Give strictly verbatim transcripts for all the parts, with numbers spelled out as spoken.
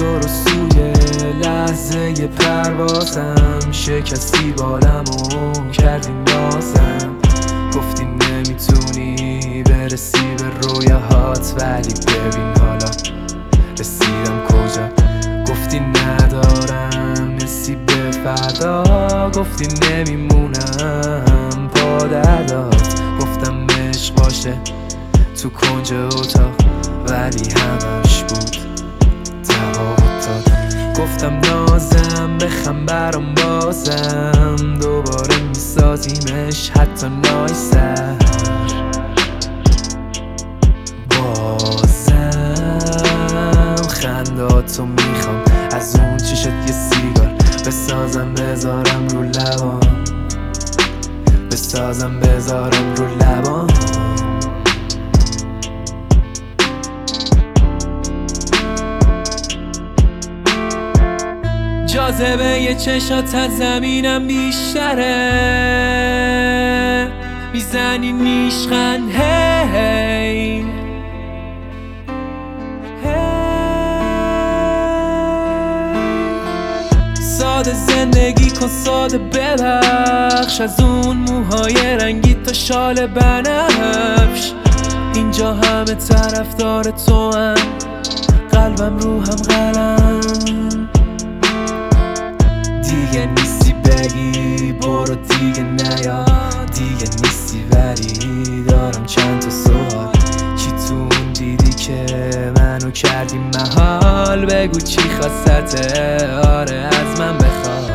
تو رو سوی لحظه پروازم شکستی بالمو کردی نازم، گفتی نمیتونی برسی به رویاهات، ولی ببین حالا رسیدم کجا. گفتی ندارم حسی به فردا، گفتی نمیمونم با دردات. گفتم عشق باشه تو کنج اتاق، ولی همش بود تواتات. گفتم نازم بخم برام بازم، دوباره میسازیمش حتی نایسر. بازم خنداتو میخوام، از اون چشت یه سیگار بسازم بذارم رو لبام، بسازم بذارم رو لبام. جاذبه یه چشات از زمینم بیشتره، میزنی نیشخند هی ساده زندگی کن، ساده ببخش، از اون موهای رنگی تا شال بنفش. اینجا همه طرفدار تو هم، قلبم روحم قلم. دیگه نیستی بگی برو دیگه نیا، دیگه نیستی ولی دارم چند تا سوال. چی تو اون دیدی که منو کردی محال؟ بگو چی خواستته، آره از من بخواد.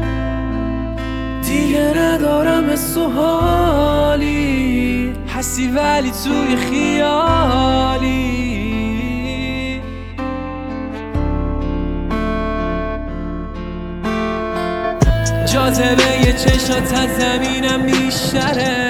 دیگه ندارم حس و حالی، حسی ولی توی خیالی. جاذبه یه چشات از زمینم بیشتره،